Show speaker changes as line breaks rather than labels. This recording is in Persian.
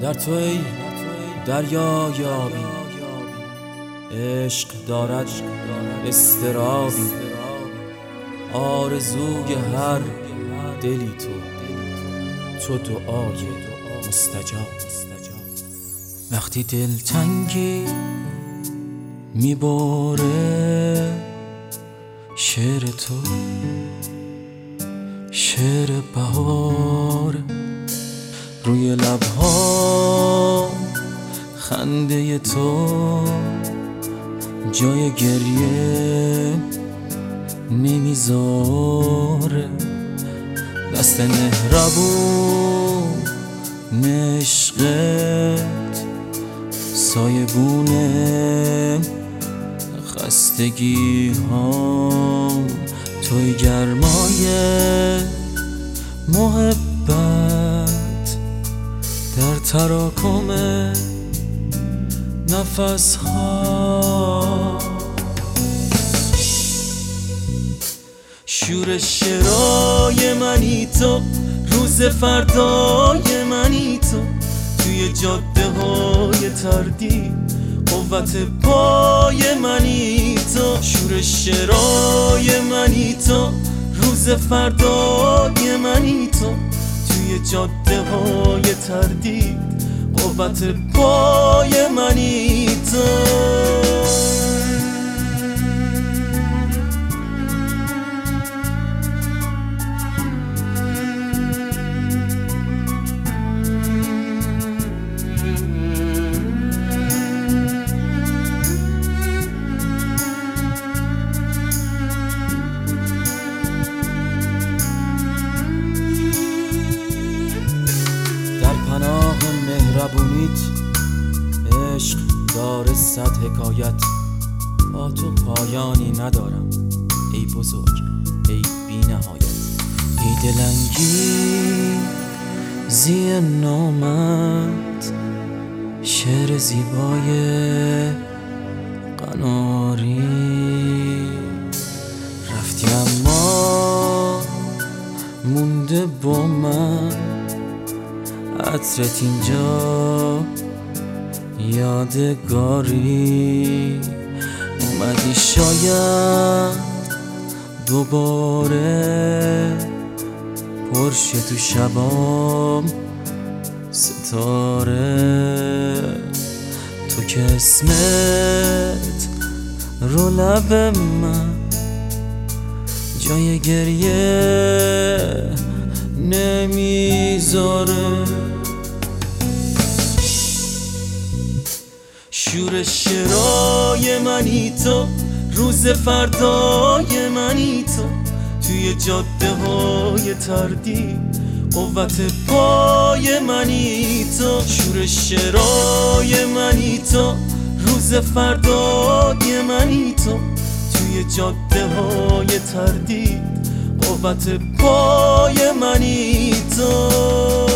در تو ای دریا یابی، عشق دارد اضطرابی، آرزوی هر دلی تو دعای مستجاب. وقتی دلتنگی میباره شعر تو، شعر بهار، روی لبها خنده تو، جای گریه نمیذاره، دست مهربون عشقت سایبونه خستگی هام، توی گرمای محبت در تراکم نفس ها، شورش شرای منی تو، روز فردای منی تو، توی جاده های تردید قوت پای منی تو، شورش شرای منی تو، روز فردای منی تو، توی جاده های تردید قوت پای منی تو. پناه مهربونیت عشق داره 100 حکایت، با تو پایانی ندارم ای بزرگ ای بی نهایت. ای دلانگیزی نامت، شعر زیبای قناری، رفتی اما مونده با من عطرت اینجا یادگاری، اومدی شاید دوباره پرشه تو شبام ستاره، تو که اسمت رو لب من جای گریه نمیذاره، شورش شرای منی تو، روز فردای منی تو، توی جاده های تردید قوت پای منی تو، شورش شرای منی تو، روز فردای منی تو، توی جاده های تردید قوت پای منی تو.